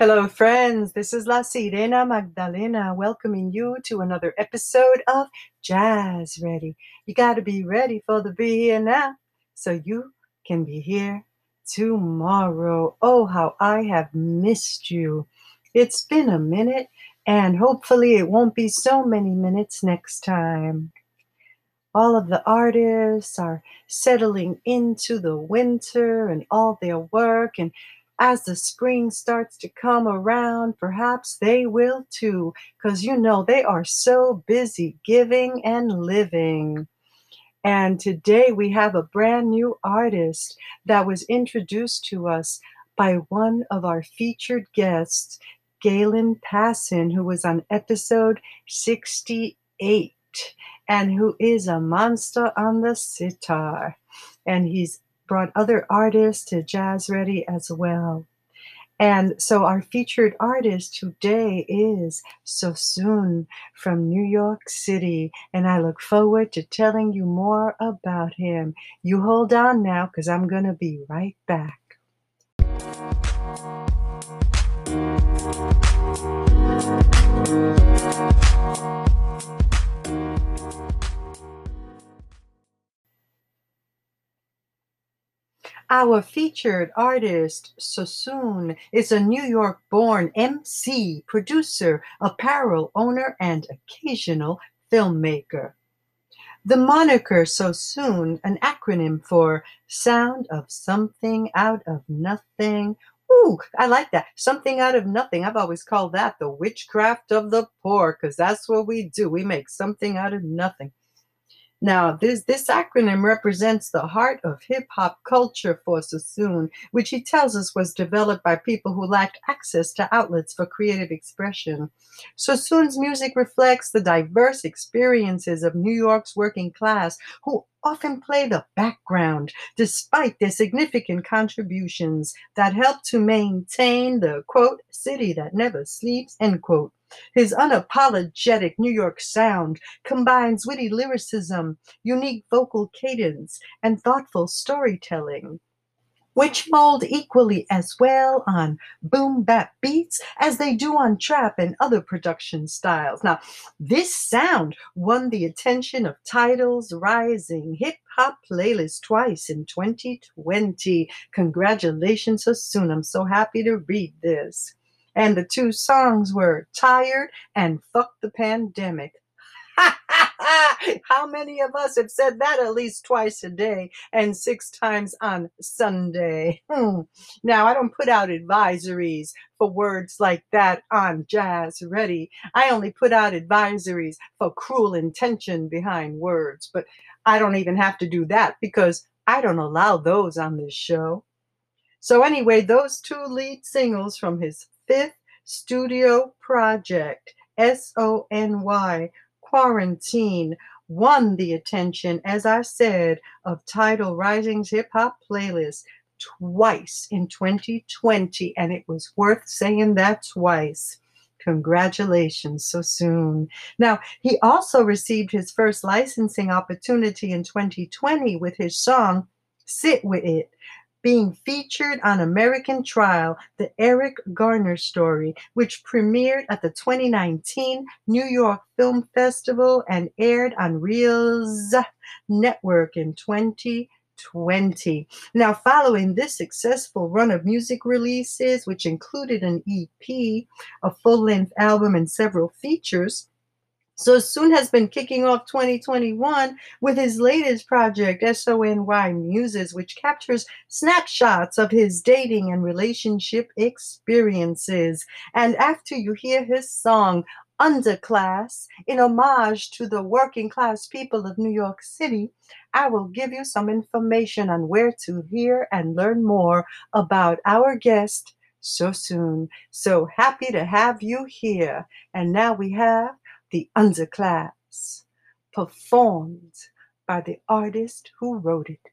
Hello, friends. This is La Sirena Magdalena welcoming you to another episode of Jazz Ready. You got to be ready for the be here now so you can be here tomorrow. Oh, how I have missed you. It's been a minute, and hopefully it won't be so many minutes next time. All of the artists are settling into the winter and all their work. And as the spring starts to come around, perhaps they will too, because they are so busy giving and living. And today we have a brand new artist that was introduced to us by one of our featured guests, Galen Passon, who was on episode 68 and who is a monster on the sitar. And he's brought other artists to Jazz Ready as well. And so our featured artist today is Sosoon from New York City, and I look forward to telling you more about him. You hold on now, because I'm going to be right back. Our featured artist, Sosoon, is a New York-born MC, producer, apparel owner, and occasional filmmaker. The moniker Sosoon, an acronym for Sound of Something Out of Nothing. Ooh, I like that. Something out of nothing. I've always called that the witchcraft of the poor, because that's what we do. We make something out of nothing. Now, this acronym represents the heart of hip-hop culture for Sosoon, which he tells us was developed by people who lacked access to outlets for creative expression. Sosoon's music reflects the diverse experiences of New York's working class, who often play the background despite their significant contributions that help to maintain the, quote, city that never sleeps, end quote. His unapologetic New York sound combines witty lyricism, unique vocal cadence, and thoughtful storytelling, which mold equally as well on boom bap beats as they do on trap and other production styles. Now, this sound won the attention of Tidal's Rising Hip Hop Playlist twice in 2020. Congratulations, Sosoon. I'm so happy to read this. And the two songs were Tired and Fuck the Pandemic. How many of us have said that at least twice a day and 6 times on Sunday? Now, I don't put out advisories for words like that on Jazz Ready. I only put out advisories for cruel intention behind words, but I don't even have to do that because I don't allow those on this show. So anyway, those two lead singles from his 5th studio project, SONY, Quarantine, won the attention, as I said, of Tidal Rising's Hip Hop Playlist twice in 2020, and it was worth saying that twice. Congratulations, Sosoon. Now, he also received his first licensing opportunity in 2020 with his song, Sit With It, being featured on American Trial, the Eric Garner Story, which premiered at the 2019 New York Film Festival and aired on Reelz Network in 2020. Now, following this successful run of music releases, which included an EP, a full-length album, and several features, Sosoon has been kicking off 2021 with his latest project, SONY Muses, which captures snapshots of his dating and relationship experiences. And after you hear his song, Underclass, in homage to the working class people of New York City, I will give you some information on where to hear and learn more about our guest, Sosoon. So happy to have you here. And now we have The Underclass, performed by the artist who wrote it.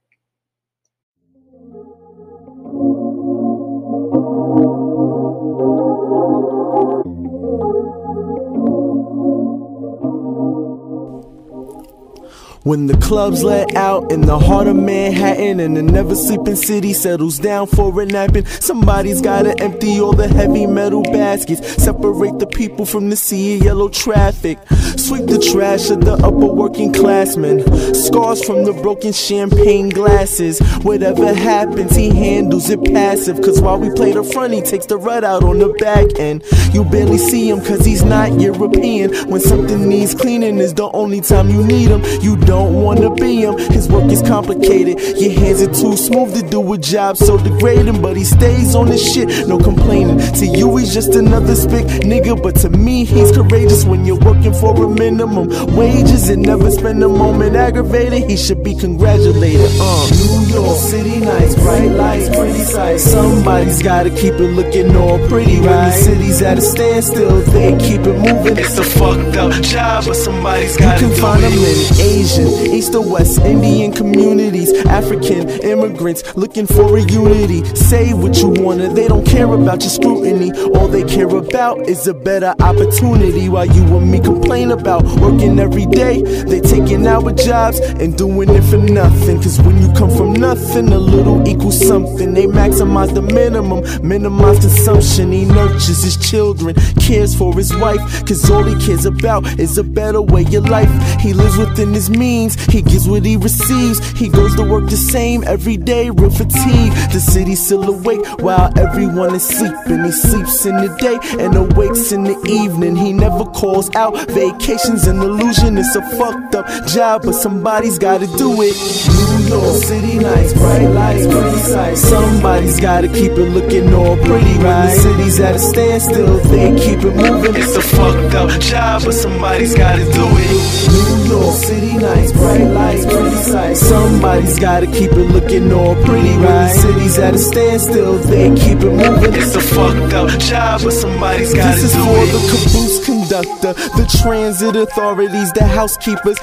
When the clubs let out in the heart of Manhattan and the never sleeping city settles down for a napping, somebody's gotta empty all the heavy metal baskets, separate the people from the sea of yellow traffic, sweep the trash of the upper working classmen, scars from the broken champagne glasses. Whatever happens, he handles it passive, cause while we play the front, he takes the rut out on the back end. You barely see him cause he's not European. When something needs cleaning is the only time you need him. You don't wanna be him, his work is complicated. Your hands are too smooth to do a job so degrading, but he stays on his shit, no complaining. To you he's just another spick nigga, but to me he's courageous. When you're working for a minimum wages and never spend a moment aggravated, he should be congratulated. New York City nights, bright lights, pretty sights. Somebody's gotta keep it looking all pretty, right? When the city's at a standstill, they keep it moving. It's a fucked up job, but somebody's gotta do it. You can find them in Asian, East or West, Indian communities, African immigrants looking for a unity. Say what you wanna, they don't care about your scrutiny. All they care about is a better opportunity. While you and me complain about working every day, they taking our jobs and doing it for nothing. Cause when you come from nothing, a little equals something. They maximize the minimum, minimize consumption. He nurtures his children, cares for his wife, cause all he cares about is a better way of life. He lives within his means, he gives what he receives. He goes to work the same every day, real fatigue. The city's still awake while everyone is sleeping. He sleeps in the day and awakes in the evening. He never calls out, vacation's an illusion. It's a fucked up job, but somebody's gotta do it. New York City nights, bright lights, pretty sights. Somebody's gotta keep it looking all pretty, right? When the city's at a standstill, they keep it moving. It's a fucked up job, but somebody's gotta do it. New York City nights, bright lights, pretty sights. Somebody's gotta keep it looking all pretty, right? When the city's at a standstill, they keep it moving. It's a fucked up job, but somebody's gotta do it. This is for the caboose conductor, the transit authorities, the housekeepers,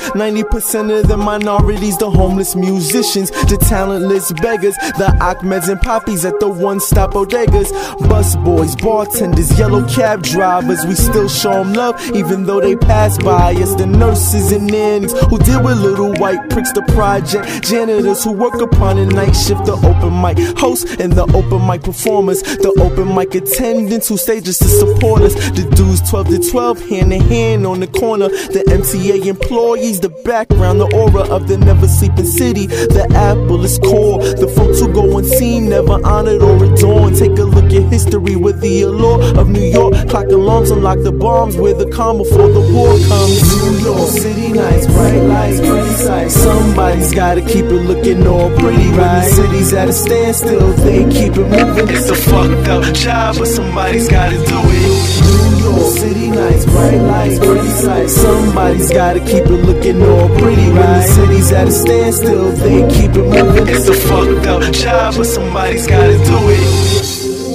90% of the minorities, the homeless musicians, the talentless beggars, the Ahmeds and Poppies at the one-stop bodegas, bus boys, bartenders, yellow cab drivers. We still show them love even though they pass by us. The nurses and nannies who deal with little white pricks, the project janitors who work upon a night shift, the open mic hosts and the open mic performers, the open mic attendants who stay just to support us, the dudes 12 to 12 hand in hand on the corner, the MTA employees, the background, the aura of the never sleeping city, the apple is core, the folks who go unseen, never honored or adorned. Take a look at history with the allure of New York. Clock alarms, unlock the bombs, where the calm before the war comes. New York City nights, bright lights, pretty sights. Somebody's gotta keep it looking all pretty, right? When the city's at a standstill, they keep it moving. It's a fucked up job, but somebody's gotta do it. New York City nights, bright lights, pretty sights. Somebody's gotta keep it looking all pretty, right? When the city's at a standstill, they keep it moving. It's a fucked up job, but somebody's gotta do it.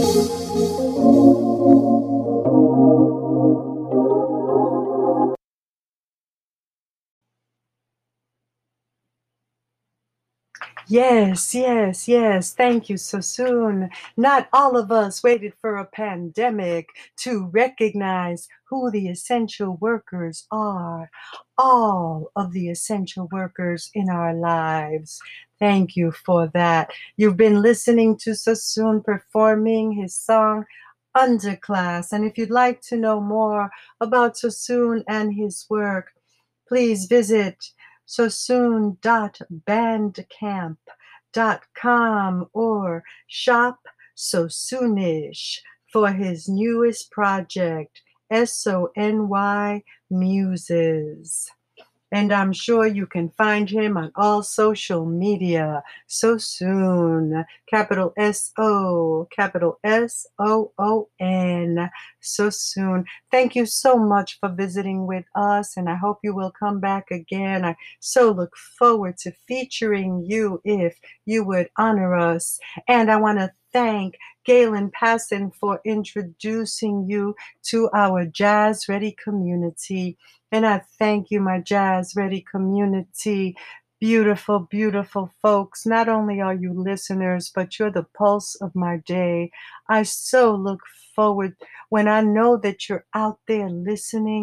Yes, yes, yes. Thank you, Sassoon. Not all of us waited for a pandemic to recognize who the essential workers are. All of the essential workers in our lives. Thank you for that. You've been listening to Sassoon performing his song Underclass. And if you'd like to know more about Sassoon and his work, please visit sassoon.bandcamp.com or shop Sassoonish for his newest project, SONY Muses. And I'm sure you can find him on all social media. Sassoon, capital S-O, capital S-O-O-N, Sassoon. Thank you so much for visiting with us, and I hope you will come back again. I so look forward to featuring you if you would honor us. And I want to thank Galen Passon for introducing you to our Jazz Ready community. And I thank you, my Jazz Ready community. Beautiful, beautiful folks. Not only are you listeners, but you're the pulse of my day. I so look forward when I know that you're out there listening.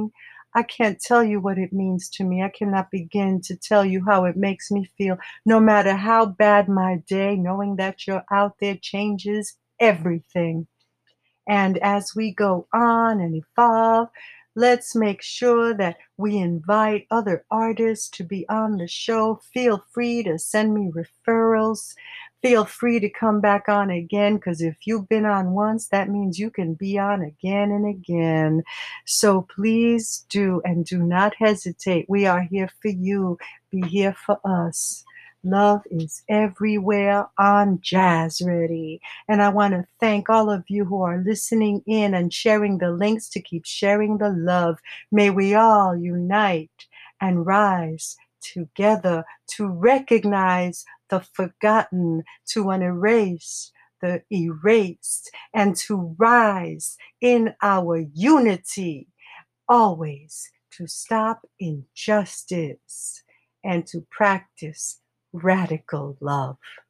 I can't tell you what it means to me. I cannot begin to tell you how it makes me feel. No matter how bad my day, knowing that you're out there changes everything. And as we go on and evolve, let's make sure that we invite other artists to be on the show. Feel free to send me referrals. Feel free to come back on again, because if you've been on once, that means you can be on again and again. So please do, and do not hesitate. We are here for you. Be here for us. Love is everywhere on Jazz Ready. And I want to thank all of you who are listening in and sharing the links to keep sharing the love. May we all unite and rise together to recognize the forgotten, to unerase the erased, and to rise in our unity, always to stop injustice and to practice radical love.